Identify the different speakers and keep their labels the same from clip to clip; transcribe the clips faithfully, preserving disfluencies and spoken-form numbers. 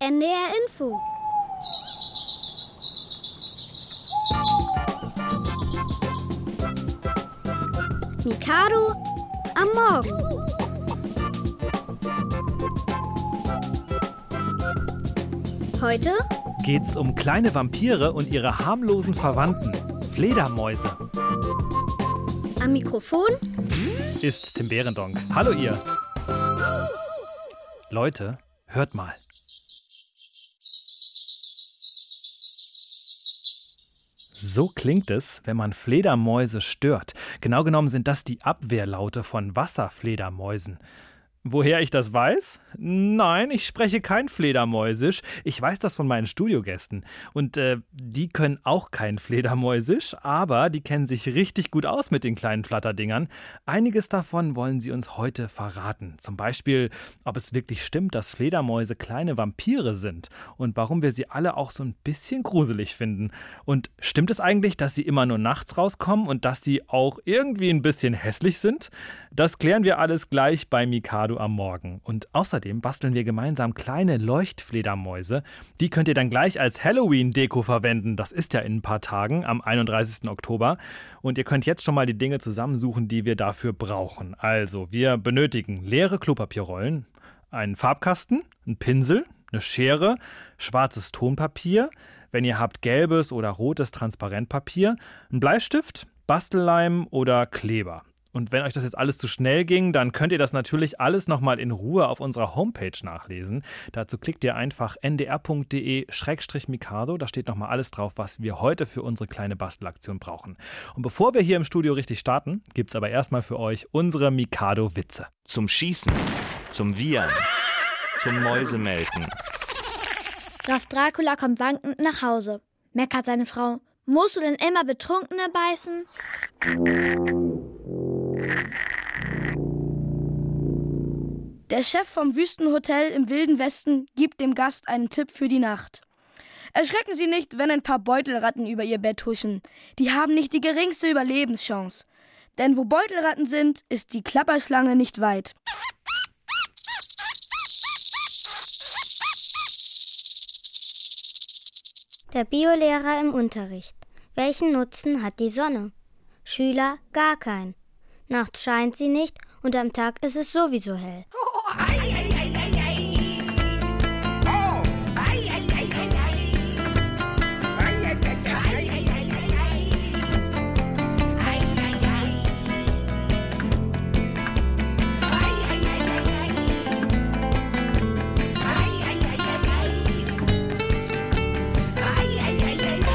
Speaker 1: N D R Info. Mikado am Morgen. Heute
Speaker 2: geht's um kleine Vampire und ihre harmlosen Verwandten, Fledermäuse.
Speaker 1: Am Mikrofon
Speaker 2: ist Tim Behrendonck. Hallo ihr. Leute, hört mal. So klingt es, wenn man Fledermäuse stört. Genau genommen sind das die Abwehrlaute von Wasserfledermäusen. Woher ich das weiß? Nein, ich spreche kein Fledermäusisch. Ich weiß das von meinen Studiogästen. Und äh, die können auch kein Fledermäusisch, aber die kennen sich richtig gut aus mit den kleinen Flatterdingern. Einiges davon wollen sie uns heute verraten. Zum Beispiel, ob es wirklich stimmt, dass Fledermäuse kleine Vampire sind und warum wir sie alle auch so ein bisschen gruselig finden. Und stimmt es eigentlich, dass sie immer nur nachts rauskommen und dass sie auch irgendwie ein bisschen hässlich sind? Das klären wir alles gleich bei Mikado am Morgen. Und außerdem basteln wir gemeinsam kleine Leuchtfledermäuse. Die könnt ihr dann gleich als Halloween-Deko verwenden. Das ist ja in ein paar Tagen, am einunddreißigsten Oktober. Und ihr könnt jetzt schon mal die Dinge zusammensuchen, die wir dafür brauchen. Also, wir benötigen leere Klopapierrollen, einen Farbkasten, einen Pinsel, eine Schere, schwarzes Tonpapier, wenn ihr habt gelbes oder rotes Transparentpapier, einen Bleistift, Bastelleim oder Kleber. Und wenn euch das jetzt alles zu schnell ging, dann könnt ihr das natürlich alles nochmal in Ruhe auf unserer Homepage nachlesen. Dazu klickt ihr einfach n d r punkt d e slash mikado. Da steht nochmal alles drauf, was wir heute für unsere kleine Bastelaktion brauchen. Und bevor wir hier im Studio richtig starten, gibt's aber erstmal für euch unsere Mikado-Witze.
Speaker 3: Zum Schießen, zum Wiehern, zum Mäusemelken.
Speaker 1: Graf Dracula kommt wankend nach Hause. Meckert seine Frau. Musst du denn immer Betrunkene beißen?
Speaker 4: Der Chef vom Wüstenhotel im Wilden Westen gibt dem Gast einen Tipp für die Nacht. Erschrecken Sie nicht, wenn ein paar Beutelratten über Ihr Bett huschen. Die haben nicht die geringste Überlebenschance. Denn wo Beutelratten sind, ist die Klapperschlange nicht weit.
Speaker 5: Der Biolehrer im Unterricht. Welchen Nutzen hat die Sonne? Schüler, gar keinen. Nachts scheint sie nicht und am Tag ist es sowieso hell.
Speaker 6: Oh, ei, ei, ei, ei, ei. Oh, ei, ei, ei, ei, ei. Ei, ei, ei, ei, ei, ei, ei. Ei, ei, ei. Ei, ei, ei, ei, ei. Ei, ei, ei, ei, ei. Ei, ei, ei, ei, ei.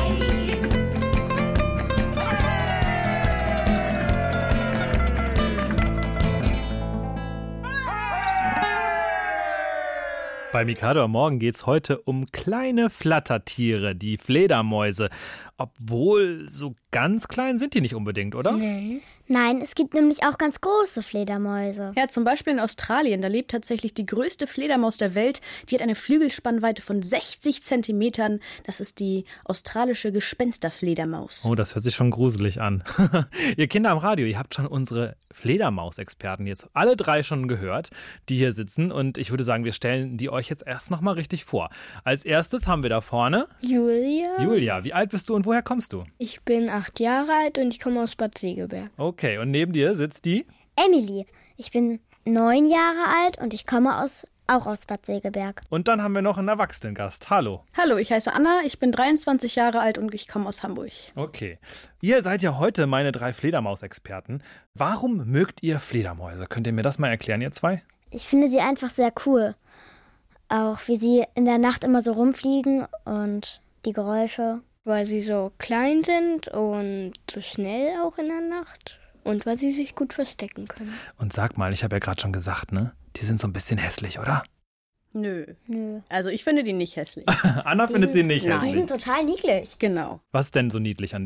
Speaker 2: Bei Mikado am Morgen geht es heute um kleine Flattertiere, die Fledermäuse. Obwohl, so ganz klein sind die nicht unbedingt, oder?
Speaker 1: Nee. Nein, es gibt nämlich auch ganz große Fledermäuse.
Speaker 7: Ja, zum Beispiel in Australien, da lebt tatsächlich die größte Fledermaus der Welt. Die hat eine Flügelspannweite von sechzig Zentimetern. Das ist die australische Gespensterfledermaus.
Speaker 2: Oh, das hört sich schon gruselig an. Ihr Kinder am Radio, ihr habt schon unsere Fledermausexperten jetzt alle drei schon gehört, die hier sitzen. Und ich würde sagen, wir stellen die euch jetzt erst nochmal richtig vor. Als erstes haben wir da vorne
Speaker 8: Julia.
Speaker 2: Julia, wie alt bist du und woher kommst du?
Speaker 8: Ich bin acht Jahre alt und ich komme aus Bad Segeberg.
Speaker 2: Okay, und neben dir sitzt die?
Speaker 5: Emily, ich bin neun Jahre alt und ich komme aus, auch aus Bad Segeberg.
Speaker 2: Und dann haben wir noch einen Erwachsenengast. Hallo.
Speaker 7: Hallo, ich heiße Anna, ich bin dreiundzwanzig Jahre alt und ich komme aus Hamburg.
Speaker 2: Okay. Ihr seid ja heute meine drei Fledermausexperten. Warum mögt ihr Fledermäuse? Könnt ihr mir das mal erklären, ihr zwei?
Speaker 5: Ich finde sie einfach sehr cool. Auch wie sie in der Nacht immer so rumfliegen und die Geräusche.
Speaker 8: Weil sie so klein sind und so schnell auch in der Nacht. Und weil sie sich gut verstecken können.
Speaker 2: Und sag mal, ich habe ja gerade schon gesagt, ne? Die sind so ein bisschen hässlich, oder?
Speaker 7: Nö.
Speaker 5: Nö.
Speaker 7: Also ich finde die nicht hässlich.
Speaker 2: Anna
Speaker 5: Die
Speaker 2: findet
Speaker 5: sind,
Speaker 2: sie nicht
Speaker 5: nein.
Speaker 2: hässlich.
Speaker 5: Die sind total niedlich.
Speaker 7: Genau.
Speaker 2: Was ist denn so niedlich an denen?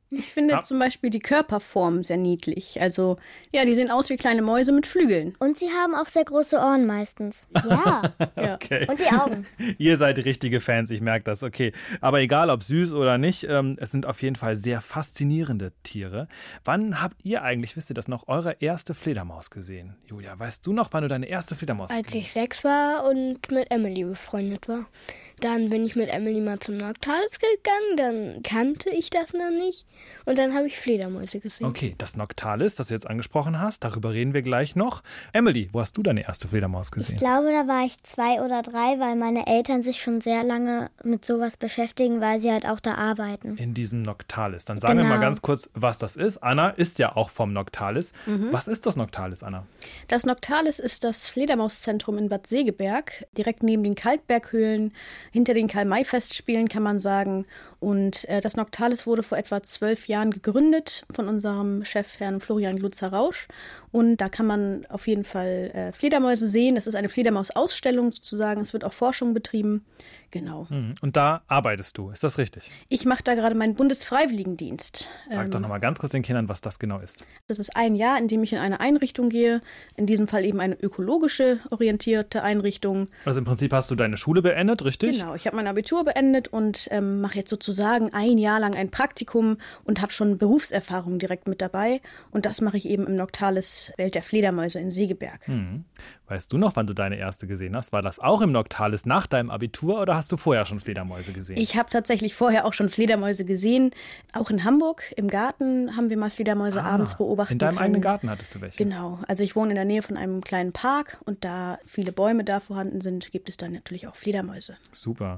Speaker 7: Ich finde
Speaker 2: Ah.
Speaker 7: zum Beispiel die Körperform sehr niedlich. Also, ja, die sehen aus wie kleine Mäuse mit Flügeln.
Speaker 1: Und sie haben auch sehr große Ohren meistens. Ja.
Speaker 7: Ja.
Speaker 2: Okay.
Speaker 1: Und die Augen.
Speaker 2: Ihr seid richtige Fans, ich merke das, okay. Aber egal, ob süß oder nicht, ähm, es sind auf jeden Fall sehr faszinierende Tiere. Wann habt ihr eigentlich, wisst ihr das noch, eure erste Fledermaus gesehen? Julia, weißt du noch, wann du deine erste Fledermaus
Speaker 8: Als
Speaker 2: gesehen
Speaker 8: ich sechs war und mit Emily befreundet war. Dann bin ich mit Emily mal zum Noctalis gegangen, dann kannte ich das noch nicht und dann habe ich Fledermäuse gesehen.
Speaker 2: Okay, das Noctalis, das du jetzt angesprochen hast, darüber reden wir gleich noch. Emily, wo hast du deine erste Fledermaus
Speaker 1: Ich
Speaker 2: gesehen?
Speaker 1: glaube, da war ich zwei oder drei, weil meine Eltern sich schon sehr lange mit sowas beschäftigen, weil sie halt auch da arbeiten.
Speaker 2: In diesem Noctalis. Dann sagen wir
Speaker 1: Genau.
Speaker 2: mal ganz kurz, was das ist. Anna ist ja auch vom Noctalis. Was ist das Noctalis, Anna?
Speaker 7: Das Noctalis ist das Fledermauszentrum in Bad Segeberg, direkt neben den Kalkberghöhlen, hinter den Karl-May-Festspielen kann man sagen. Und äh, das Noctalis wurde vor etwa zwölf Jahren gegründet von unserem Chef, Herrn Florian Glutzer-Rausch. Und da kann man auf jeden Fall äh, Fledermäuse sehen. Das ist eine Fledermausausstellung sozusagen. Es wird auch Forschung betrieben. Genau.
Speaker 2: Mhm. Und da arbeitest du, ist das richtig?
Speaker 7: Ich mache da gerade meinen Bundesfreiwilligendienst.
Speaker 2: Sag doch noch mal ganz kurz den Kindern, was das genau ist.
Speaker 7: Das ist ein Jahr, in dem ich in eine Einrichtung gehe. In diesem Fall eben eine ökologische orientierte Einrichtung.
Speaker 2: Also im Prinzip hast du deine Schule beendet, richtig?
Speaker 7: Genau, ich habe mein Abitur beendet und ähm, mache jetzt sozusagen ein Jahr lang ein Praktikum und habe schon Berufserfahrung direkt mit dabei. Und das mache ich eben im Noctalis Welt der Fledermäuse in Segeberg.
Speaker 2: Mhm. Weißt du noch, wann du deine erste gesehen hast? War das auch im Noctalis nach deinem Abitur oder hast du vorher schon Fledermäuse gesehen?
Speaker 7: Ich habe tatsächlich vorher auch schon Fledermäuse gesehen. Auch in Hamburg im Garten haben wir mal Fledermäuse
Speaker 2: Ah,
Speaker 7: abends beobachtet.
Speaker 2: in deinem eigenen Garten hattest du welche?
Speaker 7: Genau. Also ich wohne in der Nähe von einem kleinen Park und da viele Bäume da vorhanden sind, gibt es dann natürlich auch Fledermäuse.
Speaker 2: Super.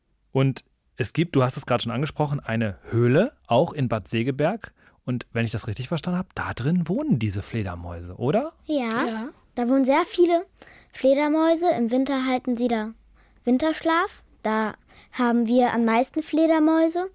Speaker 2: Und es gibt, du hast es gerade schon angesprochen, eine Höhle, auch in Bad Segeberg. Und wenn ich das richtig verstanden habe, da drin wohnen diese Fledermäuse, oder?
Speaker 1: Ja, da wohnen sehr viele Fledermäuse. Im Winter halten sie da Winterschlaf. Da haben wir am meisten Fledermäuse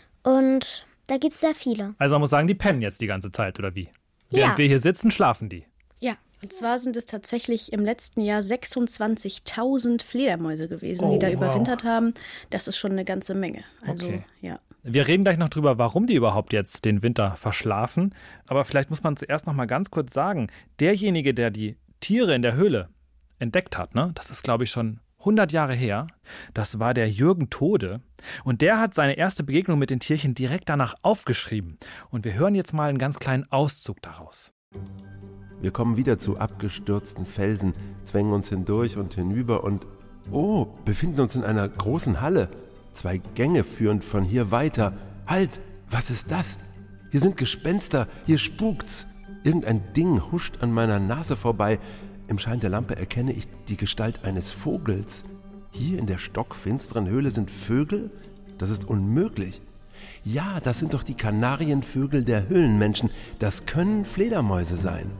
Speaker 1: und da gibt es sehr viele.
Speaker 2: Also man muss sagen, die pennen jetzt die ganze Zeit, oder wie? Während
Speaker 1: Ja.
Speaker 2: wir hier sitzen, schlafen die.
Speaker 7: Ja, und zwar sind es tatsächlich im letzten Jahr sechsundzwanzigtausend Fledermäuse gewesen,
Speaker 2: Oh,
Speaker 7: die da
Speaker 2: wow.
Speaker 7: überwintert haben. Das ist schon eine ganze Menge. Also,
Speaker 2: Okay.
Speaker 7: ja.
Speaker 2: Wir reden gleich noch drüber, warum die überhaupt jetzt den Winter verschlafen. Aber vielleicht muss man zuerst noch mal ganz kurz sagen, derjenige, der die Tiere in der Höhle entdeckt hat, ne, das ist, glaube ich, schon hundert Jahre her, das war der Jürgen Tode. Und der hat seine erste Begegnung mit den Tierchen direkt danach aufgeschrieben. Und wir hören jetzt mal einen ganz kleinen Auszug daraus.
Speaker 9: Wir kommen wieder zu abgestürzten Felsen, zwängen uns hindurch und hinüber und, oh, befinden uns in einer großen Halle. Zwei Gänge führen von hier weiter. Halt, was ist das? Hier sind Gespenster, hier spukt's. Irgendein Ding huscht an meiner Nase vorbei. Im Schein der Lampe erkenne ich die Gestalt eines Vogels. Hier in der stockfinsteren Höhle sind Vögel? Das ist unmöglich. Ja, das sind doch die Kanarienvögel der Höhlenmenschen. Das können Fledermäuse sein.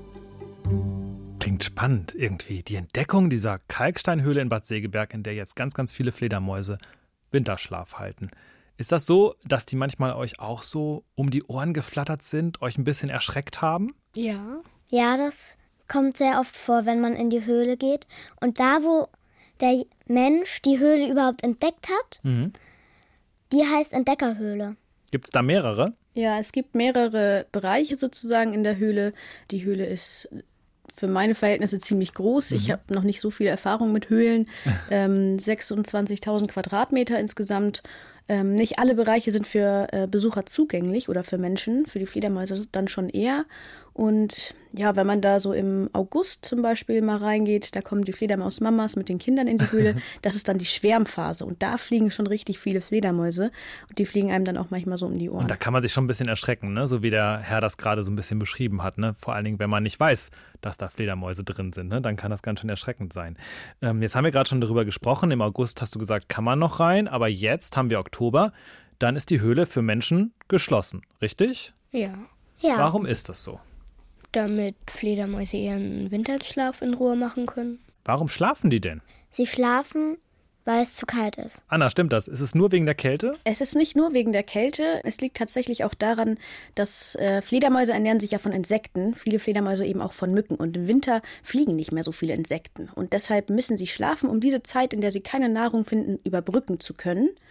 Speaker 2: Klingt spannend irgendwie. Die Entdeckung dieser Kalksteinhöhle in Bad Segeberg, in der jetzt ganz, ganz viele Fledermäuse Winterschlaf halten. Ist das so, dass die manchmal euch auch so um die Ohren geflattert sind, euch ein bisschen erschreckt haben?
Speaker 8: Ja.
Speaker 1: Ja, das kommt sehr oft vor, wenn man in die Höhle geht. Und da, wo der Mensch die Höhle überhaupt entdeckt hat,
Speaker 2: Mhm.
Speaker 1: die heißt Entdeckerhöhle.
Speaker 2: Gibt es da mehrere?
Speaker 7: Ja, es gibt mehrere Bereiche sozusagen in der Höhle. Die Höhle ist für meine Verhältnisse ziemlich groß. Ich habe noch nicht so viel Erfahrung mit Höhlen. ähm, sechsundzwanzigtausend Quadratmeter insgesamt. Ähm, nicht alle Bereiche sind für äh, Besucher zugänglich oder für Menschen, für die Fledermäuse dann schon eher. Und ja, wenn man da so im August zum Beispiel mal reingeht, da kommen die Fledermausmamas mit den Kindern in die Höhle. Das ist dann die Schwärmphase und da fliegen schon richtig viele Fledermäuse und die fliegen einem dann auch manchmal so um die Ohren.
Speaker 2: Und da kann man sich schon ein bisschen erschrecken, ne? So wie der Herr das gerade so ein bisschen beschrieben hat. Ne? Vor allen Dingen, wenn man nicht weiß, dass da Fledermäuse drin sind, ne? Dann kann das ganz schön erschreckend sein. Ähm, jetzt haben wir gerade schon darüber gesprochen. Im August hast du gesagt, kann man noch rein. Aber jetzt haben wir Oktober. Dann ist die Höhle für Menschen geschlossen, richtig?
Speaker 8: Ja.
Speaker 1: Ja,
Speaker 2: Warum ist das so?
Speaker 8: Damit Fledermäuse ihren Winterschlaf in Ruhe machen können.
Speaker 2: Warum schlafen die denn?
Speaker 1: sie schlafen, weil es zu kalt ist.
Speaker 2: Anna, stimmt das? Ist es nur wegen der Kälte?
Speaker 7: Es ist nicht nur wegen der Kälte, es liegt tatsächlich auch daran, dass äh, Fledermäuse ernähren sich ja von Insekten, viele Fledermäuse eben auch von Mücken und im Winter fliegen nicht mehr so viele Insekten und deshalb müssen sie schlafen, um diese Zeit, in der sie keine Nahrung finden, überbrücken zu können.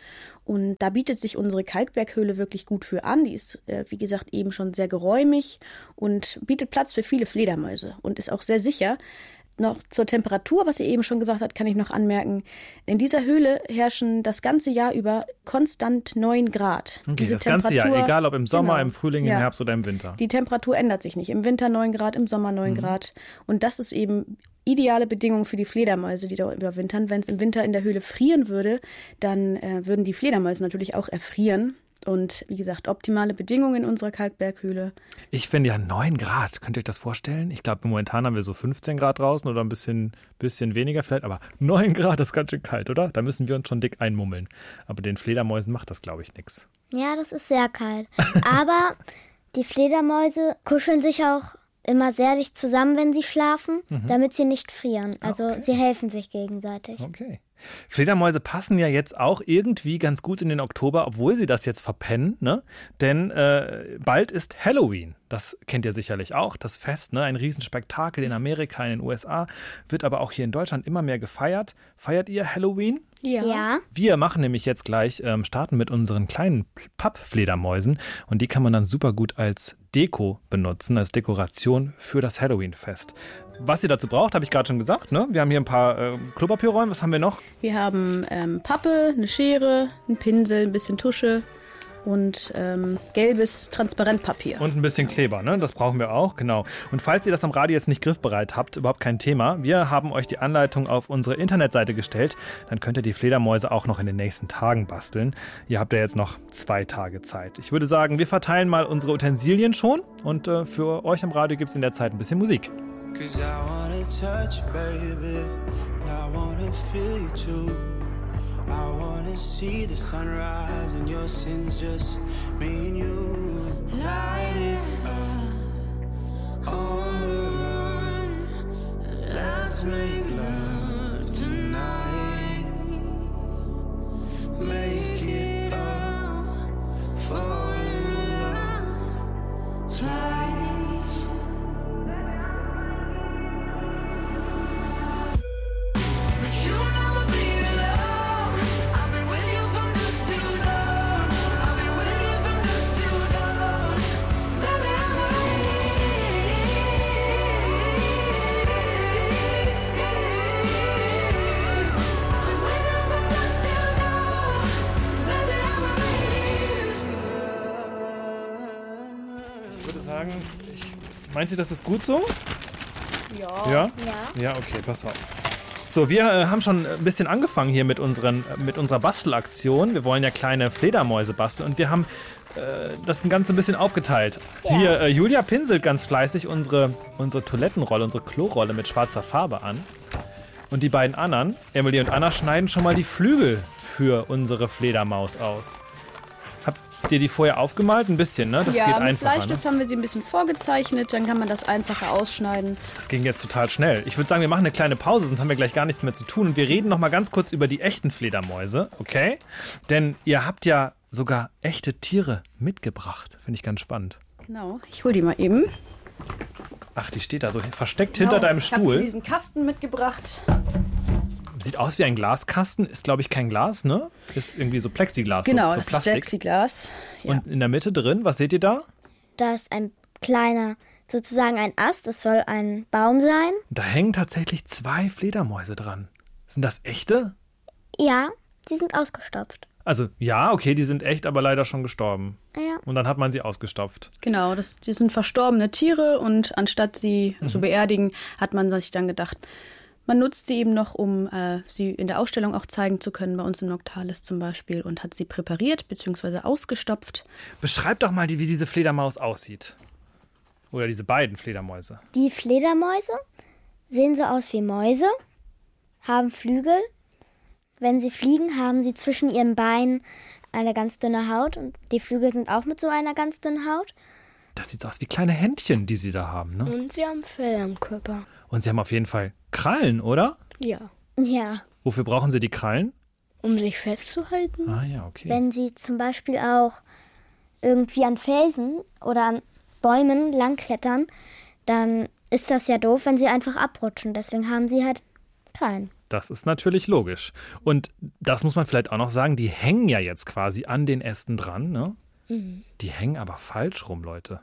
Speaker 7: Und da bietet sich unsere Kalkberghöhle wirklich gut für an. Die ist, äh, wie gesagt, eben schon sehr geräumig und bietet Platz für viele Fledermäuse und ist auch sehr sicher. Noch zur Temperatur, was ihr eben schon gesagt habt, kann ich noch anmerken. In dieser Höhle herrschen das ganze Jahr über konstant neun Grad.
Speaker 2: Okay,
Speaker 7: Diese
Speaker 2: das ganze Jahr, egal ob im Sommer,
Speaker 7: genau,
Speaker 2: im Frühling, im
Speaker 7: ja.
Speaker 2: Herbst oder im Winter.
Speaker 7: Die Temperatur ändert sich nicht. Im Winter neun Grad, im Sommer neun
Speaker 2: Mhm.
Speaker 7: Grad. Und das ist eben ideale Bedingung für die Fledermäuse, die da überwintern. Wenn es im Winter in der Höhle frieren würde, dann äh, würden die Fledermäuse natürlich auch erfrieren. Und wie gesagt, optimale Bedingungen in unserer Kalkberghöhle.
Speaker 2: Ich finde ja neun Grad, könnt ihr euch das vorstellen? Ich glaube, momentan haben wir so fünfzehn Grad draußen oder ein bisschen, bisschen weniger vielleicht, aber neun Grad ist ganz schön kalt, oder? Da müssen wir uns schon dick einmummeln. Aber den Fledermäusen macht das, glaube ich, nichts.
Speaker 1: Ja, das ist sehr kalt. Aber die Fledermäuse kuscheln sich auch immer sehr dicht zusammen, wenn sie schlafen,
Speaker 2: Mhm.
Speaker 1: damit sie nicht frieren. Also
Speaker 2: Okay.
Speaker 1: sie helfen sich gegenseitig.
Speaker 2: Okay. Fledermäuse passen ja jetzt auch irgendwie ganz gut in den Oktober, obwohl sie das jetzt verpennen, ne? Denn äh, bald ist Halloween. Das kennt ihr sicherlich auch, das Fest, ne? Ein Riesenspektakel in Amerika, in den U S A, wird aber auch hier in Deutschland immer mehr gefeiert. Feiert ihr Halloween?
Speaker 8: Ja.
Speaker 1: Ja,
Speaker 2: Wir machen nämlich jetzt gleich, ähm, starten mit unseren kleinen Pappfledermäusen und die kann man dann super gut als Deko benutzen, als Dekoration für das Halloween-Fest. Was ihr dazu braucht, habe ich gerade schon gesagt, ne? Wir haben hier ein paar äh, Klopapierrollen, was haben wir noch?
Speaker 7: Wir haben ähm, Pappe, eine Schere, einen Pinsel, ein bisschen Tusche und ähm, gelbes Transparentpapier.
Speaker 2: Und ein bisschen Kleber, ne? Das brauchen wir auch, genau. Und falls ihr das am Radio jetzt nicht griffbereit habt, überhaupt kein Thema, wir haben euch die Anleitung auf unsere Internetseite gestellt. Dann könnt ihr die Fledermäuse auch noch in den nächsten Tagen basteln. Ihr habt ja jetzt noch zwei Tage Zeit. Ich würde sagen, wir verteilen mal unsere Utensilien schon und äh, für euch am Radio gibt es in der Zeit ein bisschen Musik.
Speaker 10: Cause I wanna touch you, baby, and I wanna feel you too. I wanna see the sunrise and your sins, just me and you. Light it up on the run. Let's make love tonight. Make it up, fall in love twice. You'll never be alone. I'll be with you from dusk till dawn. I'll be with you from dusk till dawn. Baby, I'm I'll be with you from dusk till dawn. Baby, I'm
Speaker 2: Ich würde sagen, ich, meint ihr, das ist gut so?
Speaker 7: Ja.
Speaker 2: Ja?
Speaker 1: ja.
Speaker 2: Ja, okay, pass auf. So, wir äh, haben schon ein bisschen angefangen hier mit, unseren, äh, mit unserer Bastelaktion. Wir wollen ja kleine Fledermäuse basteln und wir haben äh, das Ganze ein bisschen aufgeteilt.
Speaker 1: Ja.
Speaker 2: Hier, äh, Julia pinselt ganz fleißig unsere, unsere Toilettenrolle, unsere Klorolle mit schwarzer Farbe an. Und die beiden anderen, Emily und Anna, schneiden schon mal die Flügel für unsere Fledermaus aus. Habt ihr die vorher aufgemalt? Ein bisschen, ne? Das
Speaker 7: ja,
Speaker 2: geht
Speaker 7: mit
Speaker 2: einfacher.
Speaker 7: Bleistift
Speaker 2: Ne?
Speaker 7: haben wir sie ein bisschen vorgezeichnet, dann kann man das einfacher ausschneiden.
Speaker 2: Das ging jetzt total schnell. Ich würde sagen, wir machen eine kleine Pause, sonst haben wir gleich gar nichts mehr zu tun. Und wir reden noch mal ganz kurz über die echten Fledermäuse, okay? Denn ihr habt ja sogar echte Tiere mitgebracht. Finde ich ganz spannend.
Speaker 7: Genau, ich hol die mal eben.
Speaker 2: Ach, die steht da so versteckt
Speaker 7: Genau,
Speaker 2: hinter deinem
Speaker 7: Ich habe
Speaker 2: Stuhl.
Speaker 7: diesen Kasten mitgebracht.
Speaker 2: Sieht aus wie ein Glaskasten. Ist, glaube ich, kein Glas, ne? Ist irgendwie so Plexiglas,
Speaker 7: Genau,
Speaker 2: so, so
Speaker 7: das ist
Speaker 2: Plastik.
Speaker 7: Plexiglas. Ja.
Speaker 2: Und in der Mitte drin, was seht ihr da?
Speaker 1: Da ist ein kleiner, sozusagen ein Ast. Es soll ein Baum sein.
Speaker 2: Da hängen tatsächlich zwei Fledermäuse dran. Sind das echte?
Speaker 1: Ja, die sind ausgestopft.
Speaker 2: Also ja, okay, die sind echt, aber leider schon gestorben.
Speaker 1: Ja.
Speaker 2: Und dann hat man sie ausgestopft.
Speaker 7: Genau, das, die sind verstorbene Tiere und anstatt sie
Speaker 2: Mhm.
Speaker 7: zu beerdigen, hat man sich dann gedacht, man nutzt sie eben noch, um äh, sie in der Ausstellung auch zeigen zu können, bei uns im Noctalis zum Beispiel, und hat sie präpariert bzw. ausgestopft.
Speaker 2: Beschreib doch mal, die, wie diese Fledermaus aussieht. Oder diese beiden Fledermäuse.
Speaker 1: Die Fledermäuse sehen so aus wie Mäuse, haben Flügel. Wenn sie fliegen, haben sie zwischen ihren Beinen eine ganz dünne Haut. Und die Flügel sind auch mit so einer ganz dünnen Haut.
Speaker 2: Das sieht so aus wie kleine Händchen, die sie da haben, ne?
Speaker 8: Und sie haben Fell am Körper.
Speaker 2: Und sie haben auf jeden Fall Krallen, oder?
Speaker 8: Ja.
Speaker 1: Ja,
Speaker 2: Wofür brauchen sie die Krallen?
Speaker 8: Um sich festzuhalten.
Speaker 2: Ah ja, okay.
Speaker 1: wenn sie zum Beispiel auch irgendwie an Felsen oder an Bäumen langklettern, dann ist das ja doof, wenn sie einfach abrutschen. Deswegen haben sie halt Krallen.
Speaker 2: Das ist natürlich logisch. Und das muss man vielleicht auch noch sagen, die hängen ja jetzt quasi an den Ästen dran, ne? Mhm. Die hängen aber falsch rum, Leute.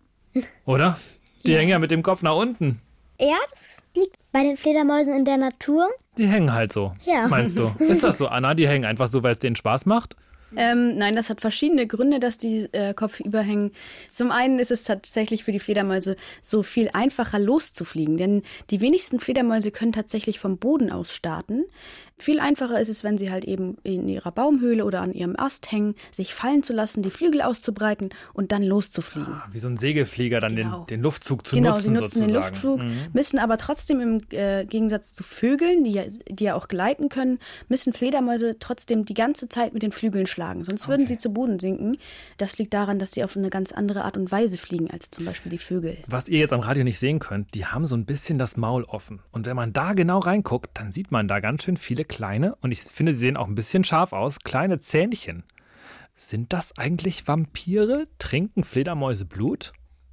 Speaker 2: Oder? Die ja. hängen ja mit dem Kopf nach unten.
Speaker 1: Ja, das liegt bei den Fledermäusen in der Natur.
Speaker 2: Die hängen halt so,
Speaker 1: ja.
Speaker 2: meinst du? Ist das so, Anna? Die hängen einfach so, weil es denen Spaß macht?
Speaker 7: Ähm, nein, das hat verschiedene Gründe, dass die äh, kopfüber hängen. Zum einen ist es tatsächlich für die Fledermäuse so viel einfacher loszufliegen, denn die wenigsten Fledermäuse können tatsächlich vom Boden aus starten. Viel einfacher ist es, wenn sie halt eben in ihrer Baumhöhle oder an ihrem Ast hängen, sich fallen zu lassen, die Flügel auszubreiten und dann loszufliegen.
Speaker 2: Ah, wie so ein Segelflieger dann
Speaker 7: genau.
Speaker 2: den, den Luftzug zu
Speaker 7: genau,
Speaker 2: nutzen,
Speaker 7: sie nutzen
Speaker 2: sozusagen.
Speaker 7: den Luftflug, mhm. müssen aber trotzdem im äh, Gegensatz zu Vögeln, die ja, die ja auch gleiten können, müssen Fledermäuse trotzdem die ganze Zeit mit den Flügeln schlagen. Sonst okay. würden sie zu Boden sinken. Das liegt daran, dass sie auf eine ganz andere Art und Weise fliegen als zum Beispiel die Vögel.
Speaker 2: Was ihr jetzt am Radio nicht sehen könnt, die haben so ein bisschen das Maul offen. Und wenn man da genau reinguckt, dann sieht man da ganz schön viele kleine, und ich finde, sie sehen auch ein bisschen scharf aus, kleine Zähnchen. Sind das eigentlich Vampire? Trinken Fledermäuse Blut?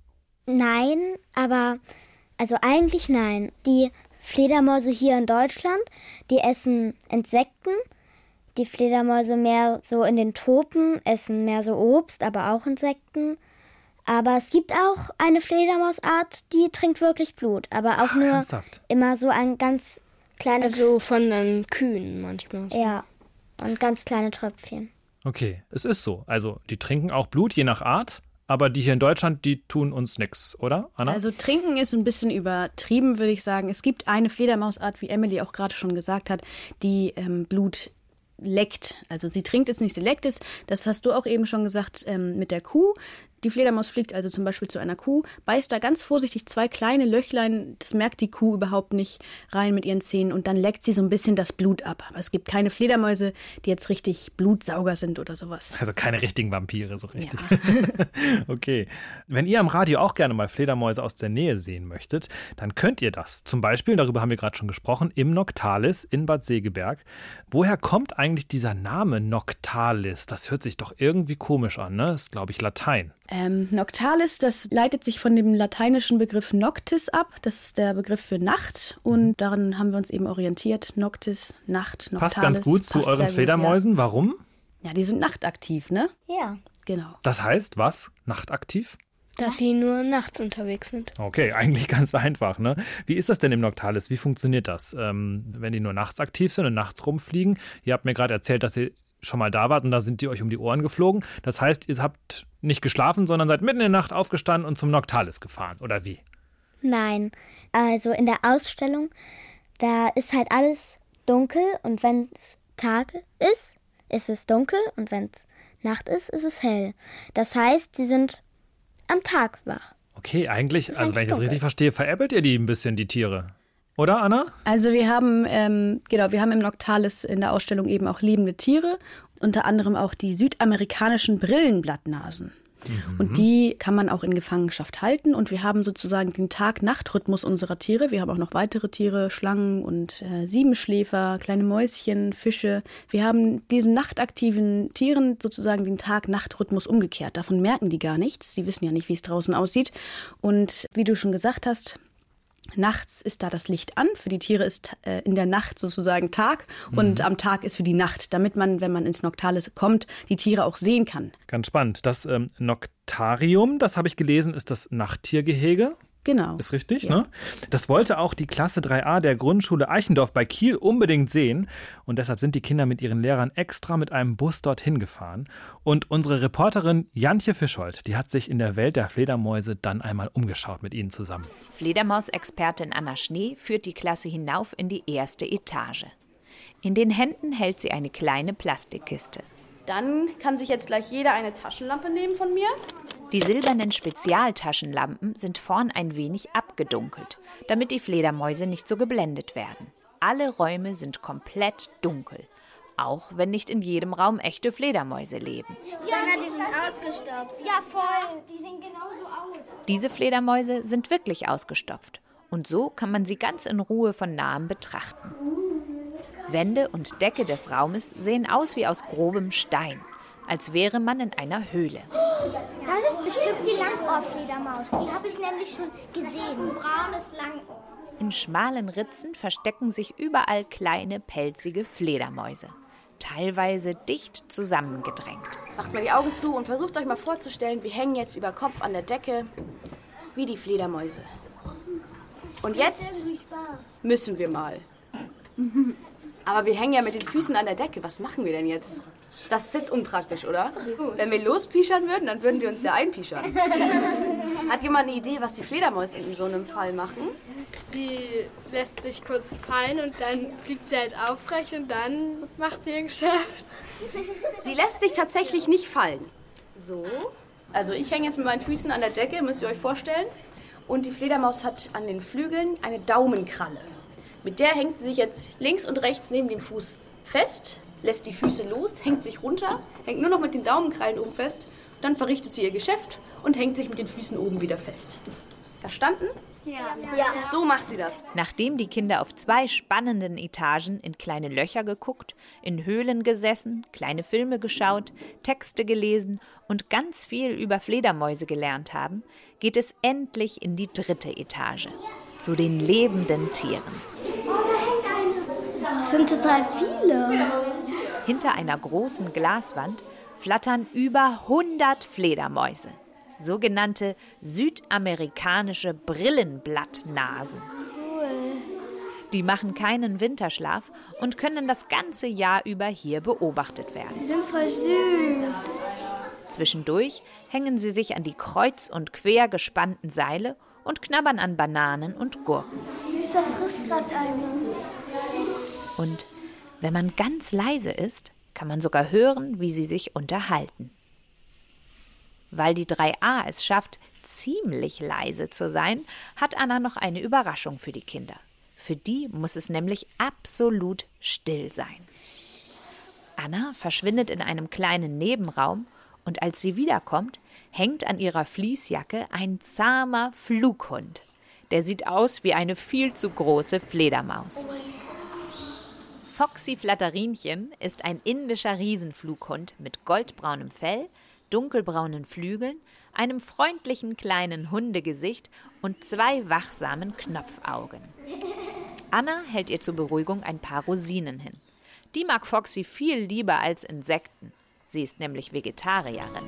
Speaker 1: Nein, aber, also eigentlich nein. Die Fledermäuse hier in Deutschland, die essen Insekten. Die Fledermäuse mehr so in den Tropen, essen mehr so Obst, aber auch Insekten. Aber es gibt auch eine Fledermausart, die trinkt wirklich Blut. Aber auch
Speaker 2: Ach,
Speaker 1: nur
Speaker 2: ernsthaft?
Speaker 1: immer so ein ganz kleines...
Speaker 8: Also von den Kühen manchmal.
Speaker 1: Ja, und ganz kleine Tröpfchen.
Speaker 2: Okay, es ist so. Also die trinken auch Blut, je nach Art. Aber die hier in Deutschland, die tun uns nichts, oder, Anna?
Speaker 7: Also trinken ist ein bisschen übertrieben, würde ich sagen. Es gibt eine Fledermausart, wie Emily auch gerade schon gesagt hat, die ähm, Blut leckt. Also sie trinkt es nicht, sie leckt es. Das hast du auch eben schon gesagt ähm, mit der Kuh. Die Fledermaus fliegt also zum Beispiel zu einer Kuh, beißt da ganz vorsichtig zwei kleine Löchlein, das merkt die Kuh überhaupt nicht, rein mit ihren Zähnen und dann leckt sie so ein bisschen das Blut ab. Aber es gibt keine Fledermäuse, die jetzt richtig Blutsauger sind oder sowas.
Speaker 2: Also keine richtigen Vampire, so richtig.
Speaker 7: Ja.
Speaker 2: Okay. Wenn ihr am Radio auch gerne mal Fledermäuse aus der Nähe sehen möchtet, dann könnt ihr das. Zum Beispiel, darüber haben wir gerade schon gesprochen, im Noctalis in Bad Segeberg. Woher kommt eigentlich dieser Name Noctalis? Das hört sich doch irgendwie komisch an, ne? Das ist, glaube ich, Latein.
Speaker 7: Ähm, Noctalis, das leitet sich von dem lateinischen Begriff Noctis ab. Das ist der Begriff für Nacht und daran haben wir uns eben orientiert. Noctis, Nacht, Noctalis.
Speaker 2: Passt ganz gut zu euren Fledermäusen.
Speaker 7: Gut, ja.
Speaker 2: Warum?
Speaker 7: Ja, die sind nachtaktiv, ne?
Speaker 1: Ja.
Speaker 7: Genau.
Speaker 2: Das heißt, was? Nachtaktiv?
Speaker 8: Dass sie nur nachts unterwegs sind.
Speaker 2: Okay, eigentlich ganz einfach, ne? Wie ist das denn im Noctalis? Wie funktioniert das, ähm, wenn die nur nachts aktiv sind und nachts rumfliegen? Ihr habt mir gerade erzählt, dass ihr schon mal da wart und da sind die euch um die Ohren geflogen. Das heißt, ihr habt nicht geschlafen, sondern seid mitten in der Nacht aufgestanden und zum Noctalis gefahren, oder wie?
Speaker 1: Nein, also in der Ausstellung, da ist halt alles dunkel und wenn es Tag ist, ist es dunkel und wenn es Nacht ist, ist es hell. Das heißt, sie sind am Tag wach.
Speaker 2: Okay, eigentlich, also
Speaker 1: eigentlich
Speaker 2: wenn ich das
Speaker 1: dunkel.
Speaker 2: richtig verstehe, veräppelt ihr die ein bisschen, die Tiere? Oder, Anna?
Speaker 7: Also wir haben, ähm, genau, wir haben im Noctalis in der Ausstellung eben auch lebende Tiere, unter anderem auch die südamerikanischen Brillenblattnasen. Mhm. Und die kann man auch in Gefangenschaft halten. Und wir haben sozusagen den Tag-Nacht-Rhythmus unserer Tiere. Wir haben auch noch weitere Tiere, Schlangen und äh, Siebenschläfer, kleine Mäuschen, Fische. Wir haben diesen nachtaktiven Tieren sozusagen den Tag-Nacht-Rhythmus umgekehrt. Davon merken die gar nichts. Sie wissen ja nicht, wie es draußen aussieht. Und wie du schon gesagt hast, nachts ist da das Licht an. Für die Tiere ist äh, in der Nacht sozusagen Tag und mhm. am Tag ist für die Nacht, damit man, wenn man ins Noctalis kommt, die Tiere auch sehen kann.
Speaker 2: Ganz spannend. Das ähm, Noctarium, das habe ich gelesen, ist das Nachttiergehege.
Speaker 7: Genau.
Speaker 2: Ist richtig,
Speaker 7: ja.
Speaker 2: ne? Das wollte auch die Klasse drei a der Grundschule Eichendorf bei Kiel unbedingt sehen. Und deshalb sind die Kinder mit ihren Lehrern extra mit einem Bus dorthin gefahren. Und unsere Reporterin Jantje Fischold, die hat sich in der Welt der Fledermäuse dann einmal umgeschaut mit ihnen zusammen.
Speaker 11: Fledermausexpertin Anna Schnee führt die Klasse hinauf in die erste Etage. In den Händen hält sie eine kleine Plastikkiste.
Speaker 12: Dann kann sich jetzt gleich jeder eine Taschenlampe nehmen von mir.
Speaker 11: Die silbernen Spezialtaschenlampen sind vorn ein wenig abgedunkelt, damit die Fledermäuse nicht so geblendet werden. Alle Räume sind komplett dunkel, auch wenn nicht in jedem Raum echte Fledermäuse leben.
Speaker 13: Jana, die sind ausgestopft. Ja, voll. Die sehen genauso aus.
Speaker 11: Diese Fledermäuse sind wirklich ausgestopft und so kann man sie ganz in Ruhe von nahem betrachten. Wände und Decke des Raumes sehen aus wie aus grobem Stein, als wäre man in einer Höhle.
Speaker 13: Das ist bestimmt die Langohrfledermaus. Die habe ich nämlich schon gesehen. Ein braunes Langohr.
Speaker 11: In schmalen Ritzen verstecken sich überall kleine, pelzige Fledermäuse. Teilweise dicht zusammengedrängt.
Speaker 12: Macht mal die Augen zu und versucht euch mal vorzustellen, wir hängen jetzt über Kopf an der Decke wie die Fledermäuse. Und jetzt müssen wir mal. Aber wir hängen ja mit den Füßen an der Decke. Was machen wir denn jetzt? Das ist jetzt unpraktisch, oder? Wenn wir lospischern würden, dann würden wir uns ja einpischern. Hat jemand eine Idee, was die Fledermäuse in so einem Fall machen?
Speaker 8: Sie lässt sich kurz fallen und dann fliegt sie halt aufrecht und dann macht sie ihr Geschäft.
Speaker 12: Sie lässt sich tatsächlich nicht fallen. So. Also ich hänge jetzt mit meinen Füßen an der Decke, müsst ihr euch vorstellen. Und die Fledermaus hat an den Flügeln eine Daumenkralle. Mit der hängt sie sich jetzt links und rechts neben dem Fuß fest, lässt die Füße los, hängt sich runter, hängt nur noch mit den Daumenkrallen oben fest. Dann verrichtet sie ihr Geschäft und hängt sich mit den Füßen oben wieder fest. Verstanden?
Speaker 13: Ja.
Speaker 12: Ja. So macht sie das.
Speaker 11: Nachdem die Kinder auf zwei spannenden Etagen in kleine Löcher geguckt, in Höhlen gesessen, kleine Filme geschaut, Texte gelesen und ganz viel über Fledermäuse gelernt haben, geht es endlich in die dritte Etage, zu den lebenden Tieren.
Speaker 13: Das sind total viele.
Speaker 11: Hinter einer großen Glaswand flattern über hundert Fledermäuse. Sogenannte südamerikanische Brillenblattnasen.
Speaker 13: Cool.
Speaker 11: Die machen keinen Winterschlaf und können das ganze Jahr über hier beobachtet werden.
Speaker 13: Die sind voll süß.
Speaker 11: Zwischendurch hängen sie sich an die kreuz und quer gespannten Seile und knabbern an Bananen und Gurken.
Speaker 13: Süß, da frisst gerade eine.
Speaker 11: Und wenn man ganz leise ist, kann man sogar hören, wie sie sich unterhalten. Weil die drei a es schafft, ziemlich leise zu sein, hat Anna noch eine Überraschung für die Kinder. Für die muss es nämlich absolut still sein. Anna verschwindet in einem kleinen Nebenraum und als sie wiederkommt, hängt an ihrer Fließjacke ein zahmer Flughund. Der sieht aus wie eine viel zu große Fledermaus. Foxy Flatterinchen ist ein indischer Riesenflughund mit goldbraunem Fell, dunkelbraunen Flügeln, einem freundlichen kleinen Hundegesicht und zwei wachsamen Knopfaugen. Anna hält ihr zur Beruhigung ein paar Rosinen hin. Die mag Foxy viel lieber als Insekten. Sie ist nämlich Vegetarierin.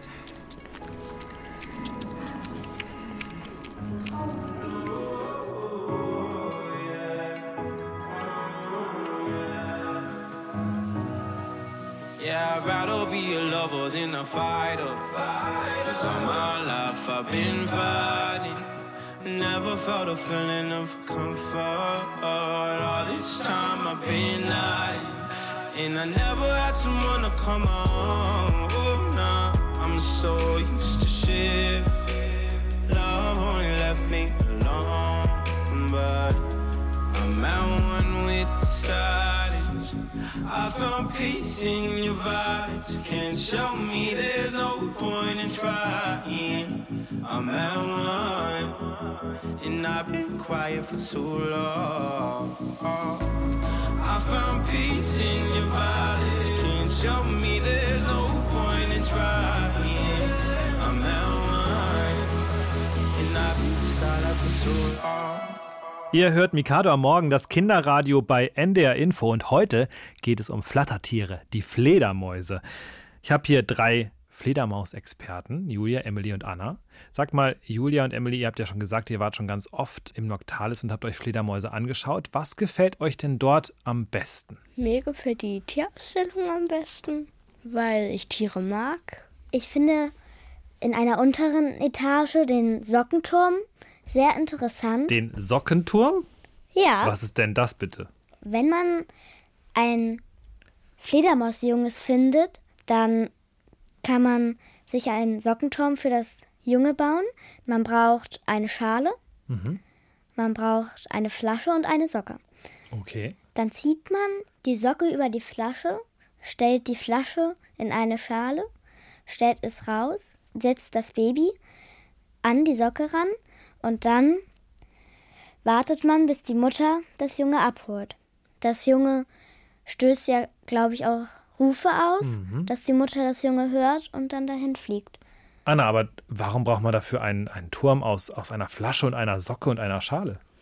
Speaker 10: Yeah, I'd rather be a lover than a fighter. Cause all my life I've been fighting. Never felt a feeling of comfort. All this time I've been hiding. And I never had someone to come on. Oh, nah, I'm so used to shit. Love only left me alone. But I'm at one with the silence. I found peace in your vibes. Can't show me there's no point in trying. I'm at one, and I've been quiet for too long. I found peace in your vibes. Can't show me there's no point in trying. I'm at one, and I've been silent for too long.
Speaker 2: Ihr hört Mikado am Morgen, das Kinderradio bei N D R Info. Und heute geht es um Flattertiere, die Fledermäuse. Ich habe hier drei Fledermausexperten, Julia, Emily und Anna. Sagt mal, Julia und Emily, ihr habt ja schon gesagt, ihr wart schon ganz oft im Noctalis und habt euch Fledermäuse angeschaut. Was gefällt euch denn dort am besten?
Speaker 8: Mir gefällt die Tierausstellung am besten, weil ich Tiere mag.
Speaker 1: Ich finde in einer unteren Etage den Sockenturm sehr interessant.
Speaker 2: Den Sockenturm?
Speaker 1: Ja.
Speaker 2: Was ist denn das bitte?
Speaker 1: Wenn man ein Fledermausjunges findet, dann kann man sich einen Sockenturm für das Junge bauen. Man braucht eine Schale,
Speaker 2: Mhm.
Speaker 1: man braucht eine Flasche und eine Socke.
Speaker 2: Okay.
Speaker 1: Dann zieht man die Socke über die Flasche, stellt die Flasche in eine Schale, stellt es raus, setzt das Baby an die Socke ran und dann wartet man, bis die Mutter das Junge abholt. Das Junge stößt ja, glaube ich, auch Rufe aus,
Speaker 2: Mhm.
Speaker 1: dass die Mutter das Junge hört und dann dahin fliegt.
Speaker 2: Anna, aber warum braucht man dafür einen, einen Turm aus, aus einer Flasche und einer Socke und einer Schale?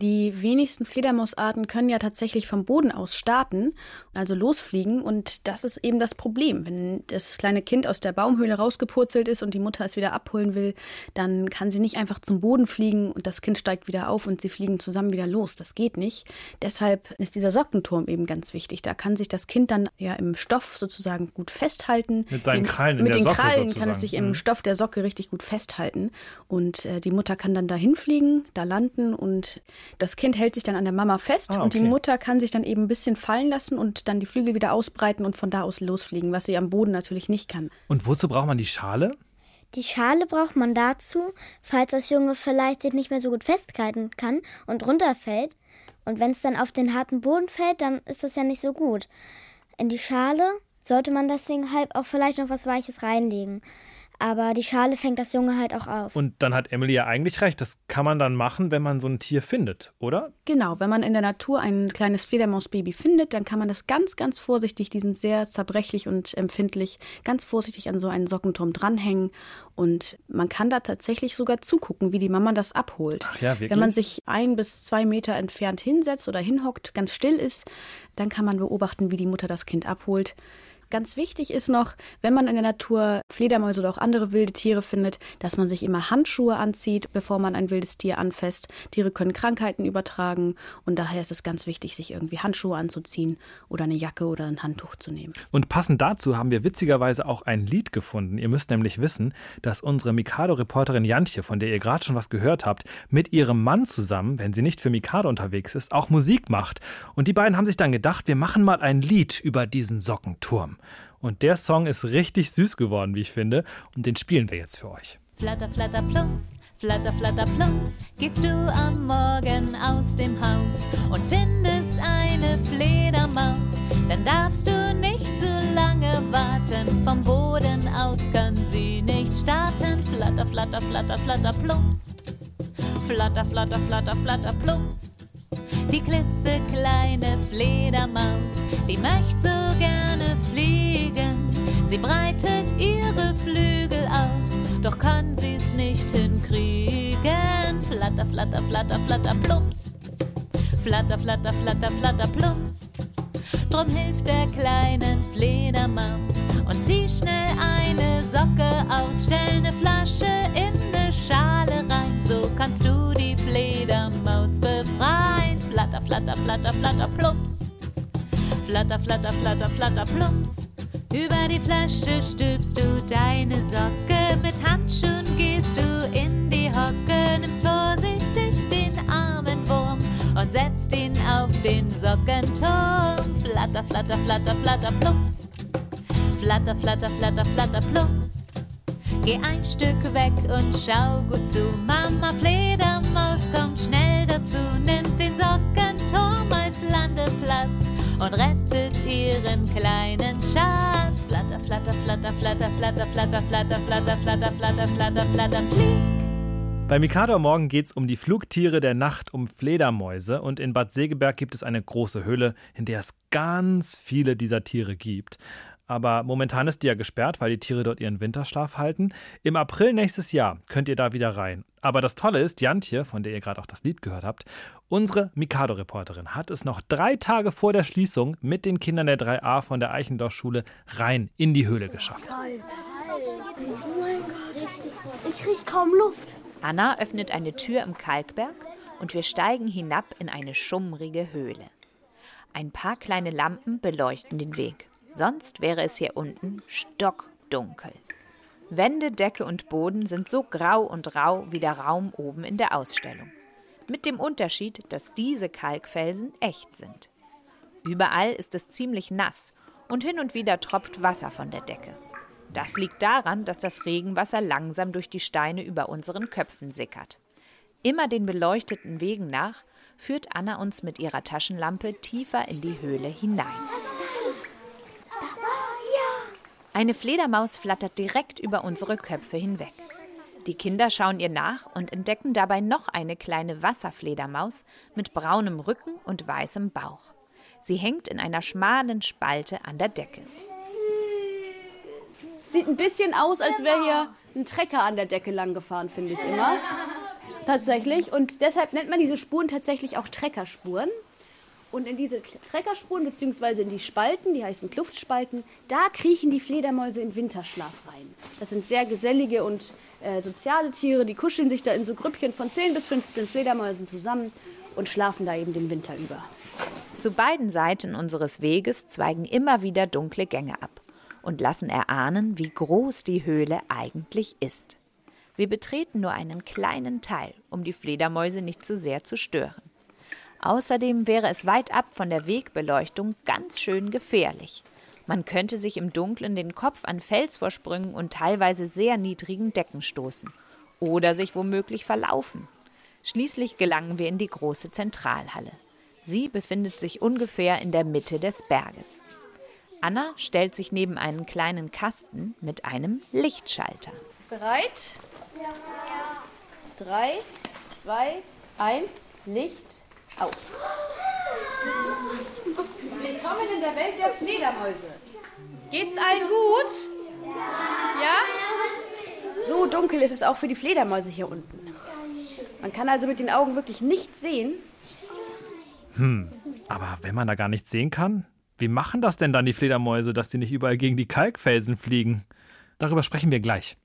Speaker 7: Die wenigsten Fledermausarten können ja tatsächlich vom Boden aus starten, also losfliegen. Und das ist eben das Problem. Wenn das kleine Kind aus der Baumhöhle rausgepurzelt ist und die Mutter es wieder abholen will, dann kann sie nicht einfach zum Boden fliegen und das Kind steigt wieder auf und sie fliegen zusammen wieder los. Das geht nicht. Deshalb ist dieser Sockenturm eben ganz wichtig. Da kann sich das Kind dann ja im Stoff sozusagen gut festhalten.
Speaker 2: Mit seinen Krallen in
Speaker 7: Mit
Speaker 2: der
Speaker 7: den
Speaker 2: Socke
Speaker 7: Krallen
Speaker 2: sozusagen.
Speaker 7: kann es sich im
Speaker 2: Mhm.
Speaker 7: Stoff der Socke richtig gut festhalten. Und äh, die Mutter kann dann dahin fliegen, da landen und das Kind hält sich dann an der Mama fest.
Speaker 2: Ah, okay.
Speaker 7: Und die Mutter kann sich dann eben ein bisschen fallen lassen und dann die Flügel wieder ausbreiten und von da aus losfliegen, was sie am Boden natürlich nicht kann.
Speaker 2: Und wozu braucht man die Schale?
Speaker 1: Die Schale braucht man dazu, falls das Junge vielleicht sich nicht mehr so gut festhalten kann und runterfällt. Und wenn es dann auf den harten Boden fällt, dann ist das ja nicht so gut. In die Schale sollte man deswegen halt auch vielleicht noch was Weiches reinlegen. Aber die Schale fängt das Junge halt auch auf.
Speaker 2: Und dann hat Emily ja eigentlich recht. Das kann man dann machen, wenn man so ein Tier findet, oder?
Speaker 7: Genau, wenn man in der Natur ein kleines Fledermausbaby findet, dann kann man das ganz, ganz vorsichtig, die sind sehr zerbrechlich und empfindlich, ganz vorsichtig an so einen Sockenturm dranhängen. Und man kann da tatsächlich sogar zugucken, wie die Mama das abholt.
Speaker 2: Ach ja, wirklich?
Speaker 7: Wenn man sich ein bis zwei Meter entfernt hinsetzt oder hinhockt, ganz still ist, dann kann man beobachten, wie die Mutter das Kind abholt. Ganz wichtig ist noch, wenn man in der Natur Fledermäuse oder auch andere wilde Tiere findet, dass man sich immer Handschuhe anzieht, bevor man ein wildes Tier anfasst. Tiere können Krankheiten übertragen und daher ist es ganz wichtig, sich irgendwie Handschuhe anzuziehen oder eine Jacke oder ein Handtuch zu nehmen.
Speaker 2: Und passend dazu haben wir witzigerweise auch ein Lied gefunden. Ihr müsst nämlich wissen, dass unsere Mikado-Reporterin Jantje, von der ihr gerade schon was gehört habt, mit ihrem Mann zusammen, wenn sie nicht für Mikado unterwegs ist, auch Musik macht. Und die beiden haben sich dann gedacht, wir machen mal ein Lied über diesen Sockenturm. Und der Song ist richtig süß geworden, wie ich finde. Und den spielen wir jetzt für euch.
Speaker 14: Flatter, flatter, plumps, flatter, flatter, plumps, gehst du am Morgen aus dem Haus und findest eine Fledermaus, dann darfst du nicht zu lange warten, vom Boden aus kann sie nicht starten. Flatter, flatter, flatter, flatter, plumps, flatter, flatter, flatter, flatter, plumps. Die klitzekleine Fledermaus, die möchte so gerne fliegen. Sie breitet ihre Flügel aus, doch kann sie's nicht hinkriegen. Flatter, flatter, flatter, flatter, plumps. Flatter, flatter, flatter, flatter, plumps. Drum hilft der kleinen Fledermaus und zieh schnell eine Socke aus. Stell ne Flasche in ne Schale rein, so kannst du die Fledermaus befreien. Flatter, flatter, flatter, flatter, plumps. Flatter, flatter, flatter, flatter, plumps. Über die Flasche stülpst du deine Socke. Mit Handschuhen gehst du in die Hocke. Nimmst vorsichtig den armen Wurm und setzt ihn auf den Sockenturm. Flatter, flatter, flatter, flatter, plumps. Flatter, flatter, flatter, flatter, plumps. Geh ein Stück weg und schau gut zu. Mama Fledermaus kommt schnell dazu, nimmt den Sockenturm als Landeplatz und rettet ihren kleinen Schatz. Flatter, flatter, flatter, flatter, flatter, flatter, flatter, flatter, flatter, flatter, flatter, flatter, flieg.
Speaker 2: Bei Mikado am Morgen geht es um die Flugtiere der Nacht, um Fledermäuse. Und in Bad Segeberg gibt es eine große Höhle, in der es ganz viele dieser Tiere gibt. Aber momentan ist die ja gesperrt, weil die Tiere dort ihren Winterschlaf halten. Im April nächstes Jahr könnt ihr da wieder rein. Aber das Tolle ist, Jantje, von der ihr gerade auch das Lied gehört habt, unsere Mikado-Reporterin hat es noch drei Tage vor der Schließung mit den Kindern der drei a von der Eichendorff-Schule rein in die Höhle geschafft.
Speaker 13: Kalt. Oh mein Gott. Ich krieg kaum Luft.
Speaker 11: Anna öffnet eine Tür im Kalkberg und wir steigen hinab in eine schummrige Höhle. Ein paar kleine Lampen beleuchten den Weg. Sonst wäre es hier unten stockdunkel. Wände, Decke und Boden sind so grau und rau wie der Raum oben in der Ausstellung. Mit dem Unterschied, dass diese Kalkfelsen echt sind. Überall ist es ziemlich nass und hin und wieder tropft Wasser von der Decke. Das liegt daran, dass das Regenwasser langsam durch die Steine über unseren Köpfen sickert. Immer den beleuchteten Wegen nach führt Anna uns mit ihrer Taschenlampe tiefer in die Höhle hinein. Eine Fledermaus flattert direkt über unsere Köpfe hinweg. Die Kinder schauen ihr nach und entdecken dabei noch eine kleine Wasserfledermaus mit braunem Rücken und weißem Bauch. Sie hängt in einer schmalen Spalte an der Decke.
Speaker 12: Sieht ein bisschen aus, als wäre hier ein Trecker an der Decke lang gefahren, finde ich immer. tatsächlich. Und deshalb nennt man diese Spuren tatsächlich auch Treckerspuren. Und in diese Treckerspuren, beziehungsweise in die Spalten, die heißen Kluftspalten, da kriechen die Fledermäuse in Winterschlaf rein. Das sind sehr gesellige und äh, soziale Tiere, die kuscheln sich da in so Grüppchen von zehn bis fünfzehn Fledermäusen zusammen und schlafen da eben den Winter über.
Speaker 11: Zu beiden Seiten unseres Weges zweigen immer wieder dunkle Gänge ab und lassen erahnen, wie groß die Höhle eigentlich ist. Wir betreten nur einen kleinen Teil, um die Fledermäuse nicht zu sehr zu stören. Außerdem wäre es weit ab von der Wegbeleuchtung ganz schön gefährlich. Man könnte sich im Dunkeln den Kopf an Felsvorsprüngen und teilweise sehr niedrigen Decken stoßen oder sich womöglich verlaufen. Schließlich gelangen wir in die große Zentralhalle. Sie befindet sich ungefähr in der Mitte des Berges. Anna stellt sich neben einen kleinen Kasten mit einem Lichtschalter.
Speaker 12: Bereit? Ja. Drei, zwei, eins, Licht aus. Willkommen in der Welt der Fledermäuse. Geht's allen gut? Ja. Ja? So dunkel ist es auch für die Fledermäuse hier unten. Man kann also mit den Augen wirklich nichts sehen.
Speaker 2: Hm, aber wenn man da gar nichts sehen kann, wie machen das denn dann die Fledermäuse, dass sie nicht überall gegen die Kalkfelsen fliegen? Darüber sprechen wir gleich.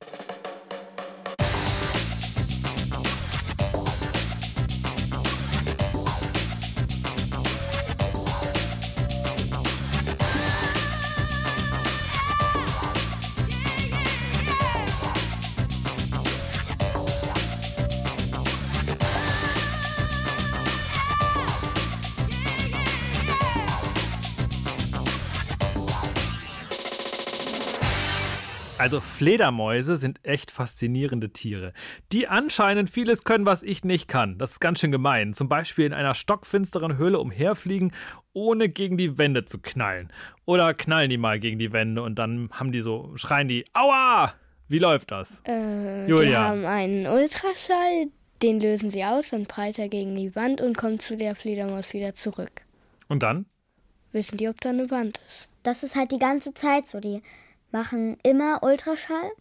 Speaker 2: Also Fledermäuse sind echt faszinierende Tiere, die anscheinend vieles können, was ich nicht kann. Das ist ganz schön gemein. Zum Beispiel in einer stockfinsteren Höhle umherfliegen, ohne gegen die Wände zu knallen. Oder knallen die mal gegen die Wände und dann haben die so, schreien die, aua! Wie läuft das?
Speaker 8: Äh,
Speaker 2: Julia.
Speaker 8: Die haben einen Ultraschall, den lösen sie aus, dann prallt er gegen die Wand und kommt zu der Fledermaus wieder zurück.
Speaker 2: Und dann?
Speaker 8: Wissen die, ob da eine Wand ist?
Speaker 1: Das ist halt die ganze Zeit so. Die machen immer Ultraschall,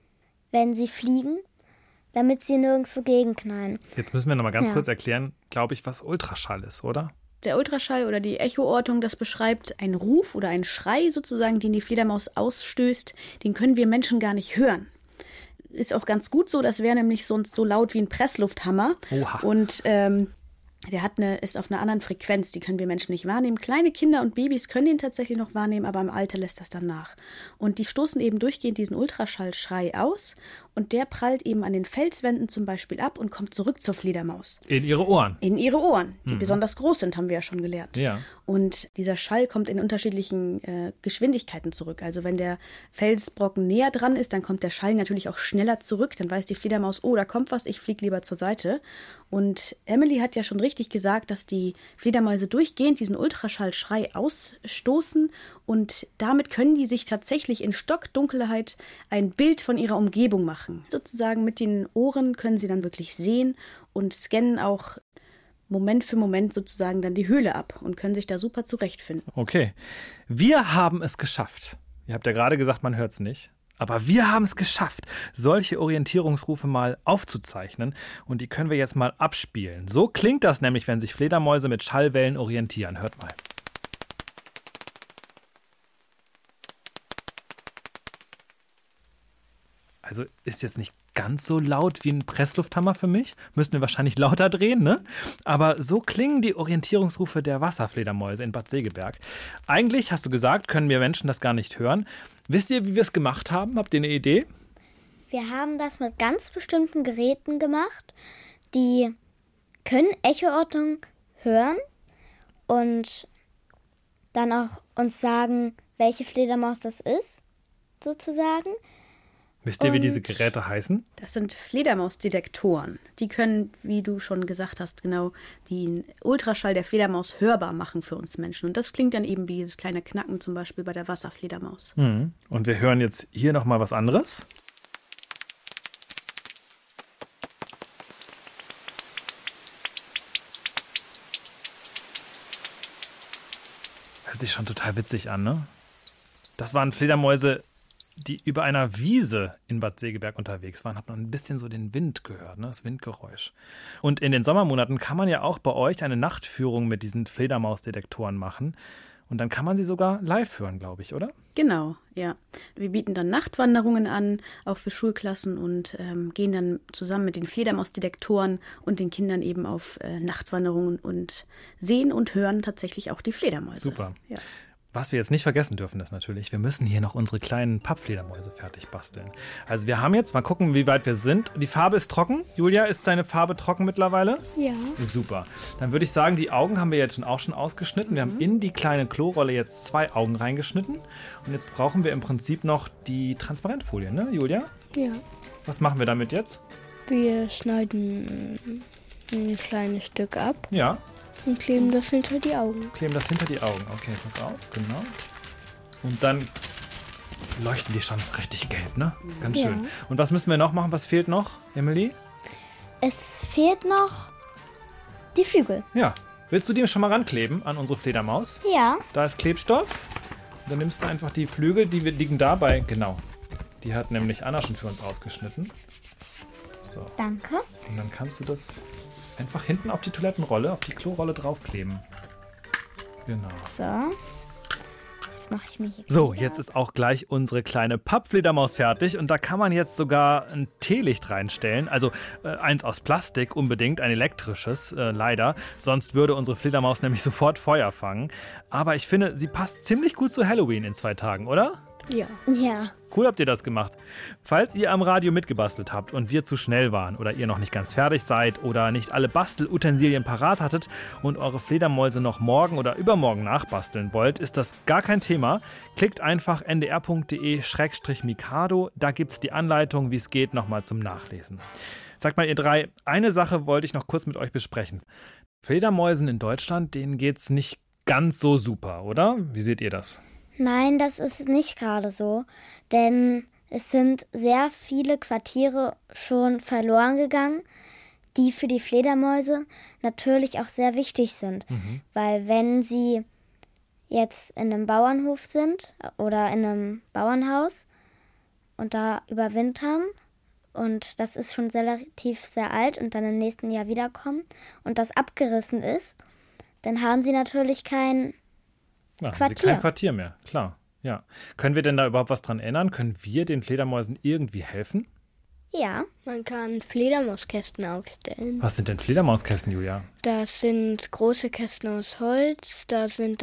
Speaker 1: wenn sie fliegen, damit sie nirgendwo gegenknallen.
Speaker 2: Jetzt müssen wir noch mal ganz
Speaker 1: Ja.
Speaker 2: kurz erklären, glaube ich, was Ultraschall ist, oder?
Speaker 7: Der Ultraschall oder die Echoortung, das beschreibt einen Ruf oder einen Schrei sozusagen, den die Fledermaus ausstößt. Den können wir Menschen gar nicht hören. Ist auch ganz gut so, das wäre nämlich sonst so laut wie ein Presslufthammer.
Speaker 2: Oha.
Speaker 7: Und ähm, der hat eine, ist auf einer anderen Frequenz, die können wir Menschen nicht wahrnehmen. Kleine Kinder und Babys können den tatsächlich noch wahrnehmen, aber im Alter lässt das dann nach. Und die stoßen eben durchgehend diesen Ultraschallschrei aus und der prallt eben an den Felswänden zum Beispiel ab und kommt zurück zur Fledermaus.
Speaker 2: In ihre Ohren.
Speaker 7: In ihre Ohren, die
Speaker 2: Mhm.
Speaker 7: besonders groß sind, haben wir ja schon gelernt.
Speaker 2: Ja.
Speaker 7: Und dieser Schall kommt in unterschiedlichen äh, Geschwindigkeiten zurück. Also wenn der Felsbrocken näher dran ist, dann kommt der Schall natürlich auch schneller zurück. Dann weiß die Fledermaus, oh, da kommt was, ich fliege lieber zur Seite. Und Emily hat ja schon richtig gesagt, dass die Fledermäuse durchgehend diesen Ultraschallschrei ausstoßen. Und damit können die sich tatsächlich in Stockdunkelheit ein Bild von ihrer Umgebung machen. Sozusagen mit den Ohren können sie dann wirklich sehen und scannen auch Moment für Moment sozusagen dann die Höhle ab und können sich da super zurechtfinden.
Speaker 2: Okay. Wir haben es geschafft. Ihr habt ja gerade gesagt, man hört es nicht. Aber wir haben es geschafft, solche Orientierungsrufe mal aufzuzeichnen. Und die können wir jetzt mal abspielen. So klingt das nämlich, wenn sich Fledermäuse mit Schallwellen orientieren. Hört mal. Also ist jetzt nicht ganz so laut wie ein Presslufthammer für mich. Müssten wir wahrscheinlich lauter drehen, ne? Aber so klingen die Orientierungsrufe der Wasserfledermäuse in Bad Segeberg. Eigentlich, hast du gesagt, können wir Menschen das gar nicht hören. Wisst ihr, wie wir es gemacht haben? Habt ihr eine Idee?
Speaker 1: Wir haben das mit ganz bestimmten Geräten gemacht, die können Echoortung hören und dann auch uns sagen, welche Fledermaus das ist, sozusagen.
Speaker 2: Wisst ihr, wie
Speaker 1: Und-
Speaker 2: diese Geräte heißen?
Speaker 7: Das sind Fledermausdetektoren. Die können, wie du schon gesagt hast, genau den Ultraschall der Fledermaus hörbar machen für uns Menschen. Und das klingt dann eben wie dieses kleine Knacken zum Beispiel bei der Wasserfledermaus.
Speaker 2: Mhm. Und wir hören jetzt hier nochmal was anderes. Hört sich schon total witzig an, ne? Das waren Fledermäuse die über einer Wiese in Bad Segeberg unterwegs waren, hat man ein bisschen so den Wind gehört, ne? Das Windgeräusch. Und in den Sommermonaten kann man ja auch bei euch eine Nachtführung mit diesen Fledermausdetektoren machen. Und dann kann man sie sogar live hören, glaube ich, oder?
Speaker 7: Genau, ja. Wir bieten dann Nachtwanderungen an, auch für Schulklassen und ähm, gehen dann zusammen mit den Fledermausdetektoren und den Kindern eben auf äh, Nachtwanderungen und sehen und hören tatsächlich auch die Fledermäuse.
Speaker 2: Super.
Speaker 7: Ja.
Speaker 2: Was wir jetzt nicht vergessen dürfen, ist natürlich, wir müssen hier noch unsere kleinen Pappfledermäuse fertig basteln. Also wir haben jetzt, mal gucken, wie weit wir sind. Die Farbe ist trocken. Julia, ist deine Farbe trocken mittlerweile?
Speaker 8: Ja.
Speaker 2: Super. Dann würde ich sagen, die Augen haben wir jetzt schon auch schon ausgeschnitten. Wir mhm. haben in die kleine Klorolle jetzt zwei Augen reingeschnitten. Und jetzt brauchen wir im Prinzip noch die Transparentfolie, ne, Julia?
Speaker 8: Ja.
Speaker 2: Was machen wir damit jetzt?
Speaker 8: Wir schneiden ein kleines Stück ab.
Speaker 2: Ja.
Speaker 8: Und kleben das hinter die Augen.
Speaker 2: Kleben das hinter die Augen. Okay, pass auf, genau. Und dann leuchten die schon richtig gelb, ne? Das ist ganz
Speaker 8: Ja.
Speaker 2: schön. Und was müssen wir noch machen? Was fehlt noch, Emily?
Speaker 1: Es fehlt noch die Flügel.
Speaker 2: Ja. Willst du die schon mal rankleben an unsere Fledermaus?
Speaker 1: Ja.
Speaker 2: Da ist Klebstoff. Und dann nimmst du einfach die Flügel, die liegen dabei. Genau. Die hat nämlich Anna schon für uns ausgeschnitten. So.
Speaker 1: Danke.
Speaker 2: Und dann kannst du das einfach hinten auf die Toilettenrolle, auf die Klorolle draufkleben. Genau.
Speaker 1: So. Jetzt mache ich mir hier.
Speaker 2: So, jetzt ist auch gleich unsere kleine Pappfledermaus fertig und da kann man jetzt sogar ein Teelicht reinstellen. Also äh, eins aus Plastik unbedingt, ein elektrisches, äh, leider. Sonst würde unsere Fledermaus nämlich sofort Feuer fangen. Aber ich finde, sie passt ziemlich gut zu Halloween in zwei Tagen, oder?
Speaker 8: Ja.
Speaker 1: Ja.
Speaker 2: Cool habt ihr das gemacht. Falls ihr am Radio mitgebastelt habt und wir zu schnell waren oder ihr noch nicht ganz fertig seid oder nicht alle Bastelutensilien parat hattet und eure Fledermäuse noch morgen oder übermorgen nachbasteln wollt, ist das gar kein Thema. Klickt einfach n d r punkt d e slash mikado, da gibt's die Anleitung, wie es geht, nochmal zum Nachlesen. Sagt mal ihr drei, eine Sache wollte ich noch kurz mit euch besprechen. Fledermäusen in Deutschland, denen geht's nicht ganz so super, oder? Wie seht ihr das?
Speaker 1: Nein, das ist nicht gerade so, denn es sind sehr viele Quartiere schon verloren gegangen, die für die Fledermäuse natürlich auch sehr wichtig sind,
Speaker 2: Mhm.
Speaker 1: weil wenn sie jetzt in einem Bauernhof sind oder in einem Bauernhaus und da überwintern und das ist schon relativ sehr alt und dann im nächsten Jahr wiederkommen und das abgerissen ist, dann haben sie natürlich kein
Speaker 2: Ja, haben sie
Speaker 1: Quartier.
Speaker 2: kein Quartier mehr, klar. Ja. Können wir denn da überhaupt was dran ändern? Können wir den Fledermäusen irgendwie helfen?
Speaker 1: Ja.
Speaker 8: Man kann Fledermauskästen aufstellen.
Speaker 2: Was sind denn Fledermauskästen, Julia?
Speaker 8: Das sind große Kästen aus Holz. Da sind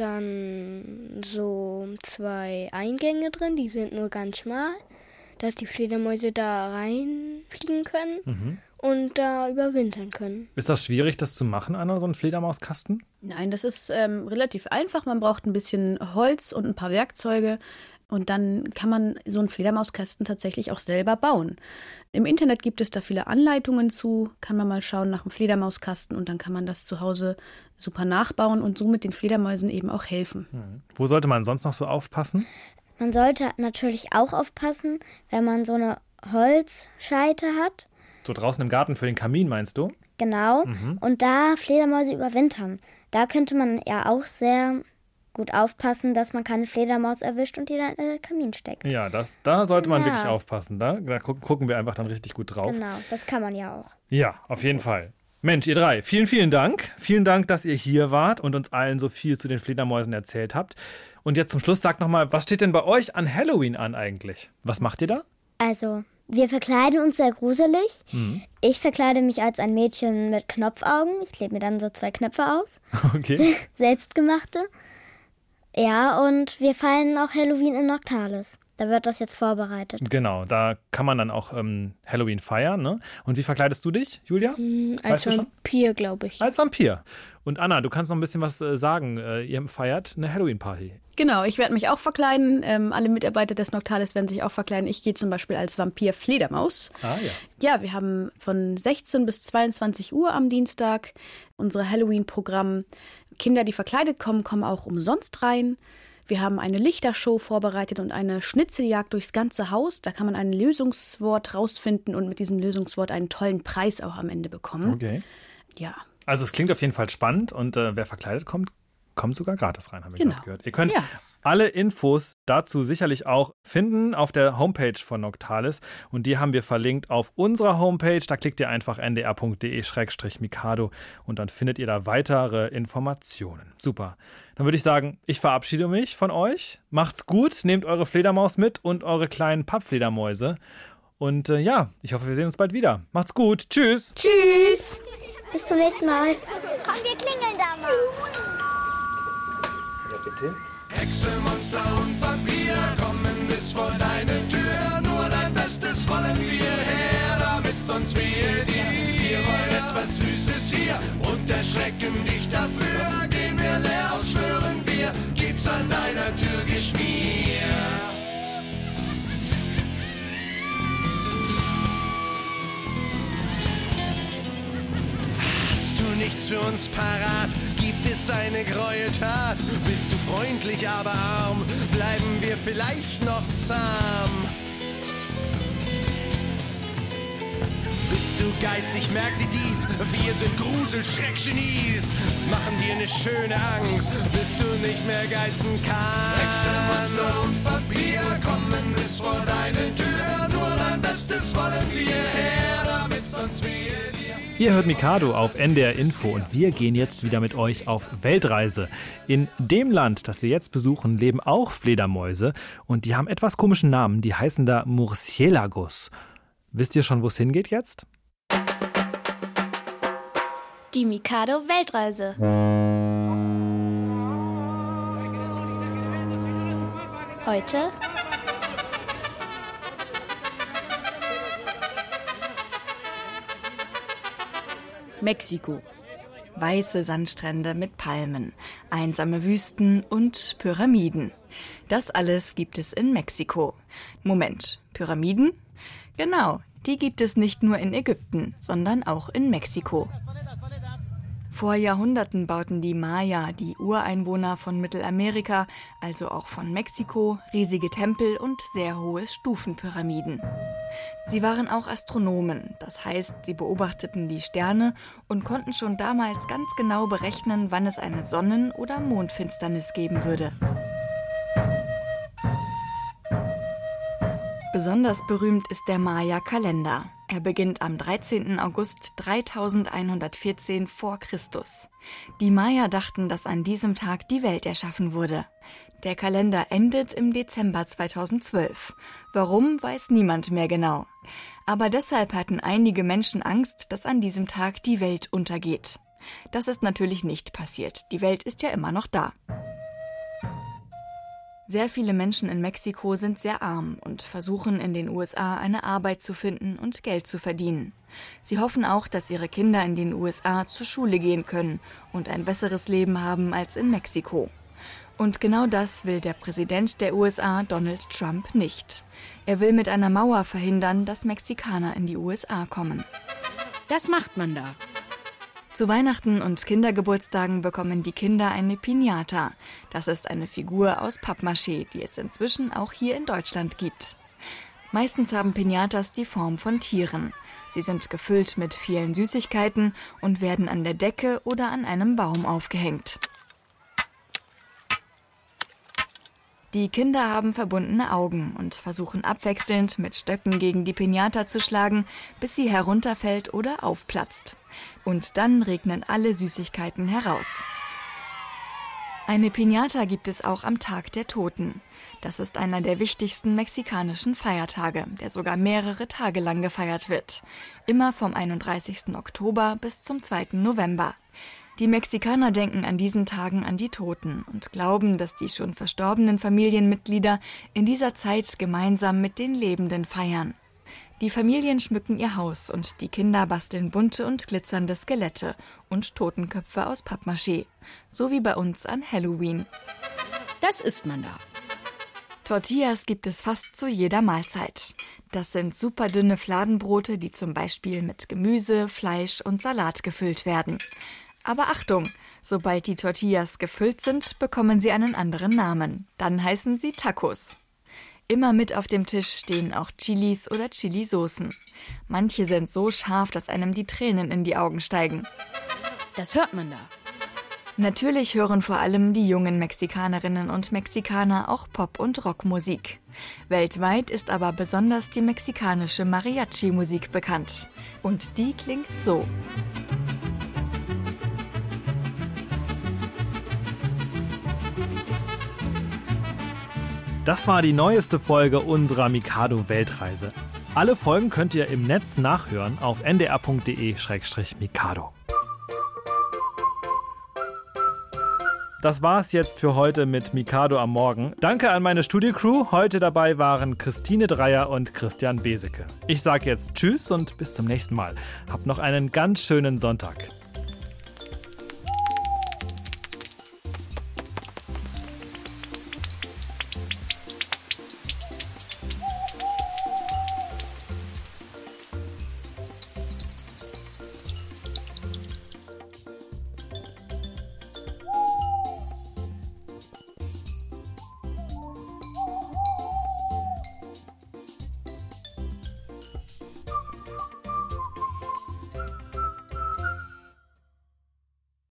Speaker 8: dann so zwei Eingänge drin, die sind nur ganz schmal, dass die Fledermäuse da reinfliegen können
Speaker 2: Mhm.
Speaker 8: und da überwintern können.
Speaker 2: Ist das schwierig, das zu machen, Anna, so ein Fledermauskasten?
Speaker 7: Nein, das ist ähm, relativ einfach. Man braucht ein bisschen Holz und ein paar Werkzeuge. Und dann kann man so einen Fledermauskasten tatsächlich auch selber bauen. Im Internet gibt es da viele Anleitungen zu. Kann man mal schauen nach einem Fledermauskasten und dann kann man das zu Hause super nachbauen und so mit den Fledermäusen eben auch helfen.
Speaker 2: Mhm. Wo sollte man sonst noch so aufpassen?
Speaker 1: Man sollte natürlich auch aufpassen, wenn man so eine Holzscheite hat.
Speaker 2: So draußen im Garten für den Kamin, meinst du?
Speaker 1: Genau.
Speaker 2: Mhm.
Speaker 1: Und da Fledermäuse überwintern. Da könnte man ja auch sehr gut aufpassen, dass man keine Fledermaus erwischt und die dann in den Kamin steckt.
Speaker 2: Ja, das, da sollte man
Speaker 1: Ja.
Speaker 2: wirklich aufpassen. Da, da gu- gucken wir einfach dann richtig gut drauf.
Speaker 1: Genau, das kann man ja auch.
Speaker 2: Ja, auf jeden Fall. Mensch, ihr drei, vielen, vielen Dank. Vielen Dank, dass ihr hier wart und uns allen so viel zu den Fledermäusen erzählt habt. Und jetzt zum Schluss sagt nochmal, was steht denn bei euch an Halloween an eigentlich? Was macht ihr da?
Speaker 1: Also, wir verkleiden uns sehr gruselig.
Speaker 2: Mhm.
Speaker 1: Ich verkleide mich als ein Mädchen mit Knopfaugen. Ich klebe mir dann so zwei Knöpfe aus.
Speaker 2: Okay.
Speaker 1: Selbstgemachte. Ja, und wir feiern auch Halloween in Noctalis. Da wird das jetzt vorbereitet.
Speaker 2: Genau, da kann man dann auch ähm, Halloween feiern, ne? Und wie verkleidest du dich, Julia?
Speaker 8: Hm,
Speaker 2: Weißt
Speaker 8: als
Speaker 2: du schon?
Speaker 8: Vampir, glaube ich.
Speaker 2: Als Vampir. Und Anna, du kannst noch ein bisschen was äh, sagen. Äh, ihr feiert eine Halloween-Party.
Speaker 7: Genau, ich werde mich auch verkleiden. Ähm, alle Mitarbeiter des Noctalis werden sich auch verkleiden. Ich gehe zum Beispiel als Vampir-Fledermaus.
Speaker 2: Ah ja.
Speaker 7: Ja, wir haben von sechzehn bis zweiundzwanzig Uhr am Dienstag unser Halloween-Programm. Kinder, die verkleidet kommen, kommen auch umsonst rein. Wir haben eine Lichtershow vorbereitet und eine Schnitzeljagd durchs ganze Haus. Da kann man ein Lösungswort rausfinden und mit diesem Lösungswort einen tollen Preis auch am Ende bekommen.
Speaker 2: Okay.
Speaker 7: Ja.
Speaker 2: Also es klingt auf jeden Fall spannend und äh, wer verkleidet kommt, kommt sogar gratis rein, haben wir
Speaker 7: Genau.
Speaker 2: gerade gehört. Ihr könnt
Speaker 7: Ja.
Speaker 2: Alle Infos dazu sicherlich auch finden auf der Homepage von Noctalis. Und die haben wir verlinkt auf unserer Homepage. Da klickt ihr einfach n d r punkt d e slash mikado und dann findet ihr da weitere Informationen. Super. Dann würde ich sagen, ich verabschiede mich von euch. Macht's gut, nehmt eure Fledermaus mit und eure kleinen Pappfledermäuse. Und äh, ja, ich hoffe, wir sehen uns bald wieder. Macht's gut. Tschüss.
Speaker 1: Tschüss. Bis zum nächsten Mal.
Speaker 13: Komm, wir klingeln da mal.
Speaker 2: Ja, bitte.
Speaker 10: Hexe, Monster und Vampir kommen bis vor deine Tür. Nur dein Bestes wollen wir her, damit sonst wehe dir. Wir wollen etwas Süßes hier und erschrecken dich dafür. Gehen wir leer aus, schwören wir, gibt's an deiner Tür Geschmier. Nichts für uns parat, gibt es eine Gräueltat. Bist du freundlich, aber arm, bleiben wir vielleicht noch zahm. Bist du geizig, merk dir dies, wir sind Grusel-Schreck-Genies. Machen dir eine schöne Angst, bis du nicht mehr geizen kannst. Hexe, Monster und Vampir kommen bis vor deine Tür. Nur dein Bestes wollen wir her, damit sonst wehe dir.
Speaker 2: Ihr hört Mikado auf N D R Info und wir gehen jetzt wieder mit euch auf Weltreise. In dem Land, das wir jetzt besuchen, leben auch Fledermäuse und die haben etwas komischen Namen, die heißen da Murciélagos. Wisst ihr schon, wo es hingeht jetzt?
Speaker 15: Die Mikado Weltreise. Heute
Speaker 16: Mexiko. Weiße Sandstrände mit Palmen, einsame Wüsten und Pyramiden. Das alles gibt es in Mexiko. Moment, Pyramiden? Genau, die gibt es nicht nur in Ägypten, sondern auch in Mexiko. Vor Jahrhunderten bauten die Maya, die Ureinwohner von Mittelamerika, also auch von Mexiko, riesige Tempel und sehr hohe Stufenpyramiden. Sie waren auch Astronomen, das heißt, sie beobachteten die Sterne und konnten schon damals ganz genau berechnen, wann es eine Sonnen- oder Mondfinsternis geben würde. Besonders berühmt ist der Maya-Kalender. Er beginnt am dreizehnten August dreitausendeinhundertvierzehn vor Christus. Die Maya dachten, dass an diesem Tag die Welt erschaffen wurde. Der Kalender endet im Dezember zweitausendzwölf. Warum, weiß niemand mehr genau. Aber deshalb hatten einige Menschen Angst, dass an diesem Tag die Welt untergeht. Das ist natürlich nicht passiert. Die Welt ist ja immer noch da. Sehr viele Menschen in Mexiko sind sehr arm und versuchen in den U S A eine Arbeit zu finden und Geld zu verdienen. Sie hoffen auch, dass ihre Kinder in den U S A zur Schule gehen können und ein besseres Leben haben als in Mexiko. Und genau das will der Präsident der U S A, Donald Trump, nicht. Er will mit einer Mauer verhindern, dass Mexikaner in die U S A kommen. Das macht man da. Zu Weihnachten und Kindergeburtstagen bekommen die Kinder eine Piñata. Das ist eine Figur aus Pappmaché, die es inzwischen auch hier in Deutschland gibt. Meistens haben Piñatas die Form von Tieren. Sie sind gefüllt mit vielen Süßigkeiten und werden an der Decke oder an einem Baum aufgehängt. Die Kinder haben verbundene Augen und versuchen abwechselnd mit Stöcken gegen die Piñata zu schlagen, bis sie herunterfällt oder aufplatzt. Und dann regnen alle Süßigkeiten heraus. Eine Piñata gibt es auch am Tag der Toten. Das ist einer der wichtigsten mexikanischen Feiertage, der sogar mehrere Tage lang gefeiert wird. Immer vom einunddreißigsten Oktober bis zum zweiten November. Die Mexikaner denken an diesen Tagen an die Toten und glauben, dass die schon verstorbenen Familienmitglieder in dieser Zeit gemeinsam mit den Lebenden feiern. Die Familien schmücken ihr Haus und die Kinder basteln bunte und glitzernde Skelette und Totenköpfe aus Pappmaché. So wie bei uns an Halloween. Das isst man da. Tortillas gibt es fast zu jeder Mahlzeit. Das sind superdünne Fladenbrote, die zum Beispiel mit Gemüse, Fleisch und Salat gefüllt werden. Aber Achtung, sobald die Tortillas gefüllt sind, bekommen sie einen anderen Namen. Dann heißen sie Tacos. Immer mit auf dem Tisch stehen auch Chilis oder Chilisoßen. Manche sind so scharf, dass einem die Tränen in die Augen steigen. Das hört man da. Natürlich hören vor allem die jungen Mexikanerinnen und Mexikaner auch Pop- und Rockmusik. Weltweit ist aber besonders die mexikanische Mariachi-Musik bekannt. Und die klingt so.
Speaker 2: Das war die neueste Folge unserer Mikado-Weltreise. Alle Folgen könnt ihr im Netz nachhören auf n d r punkt d e slash mikado. Das war's jetzt für heute mit Mikado am Morgen. Danke an meine Studio-Crew. Heute dabei waren Christine Dreier und Christian Beseke. Ich sage jetzt Tschüss und bis zum nächsten Mal. Habt noch einen ganz schönen Sonntag.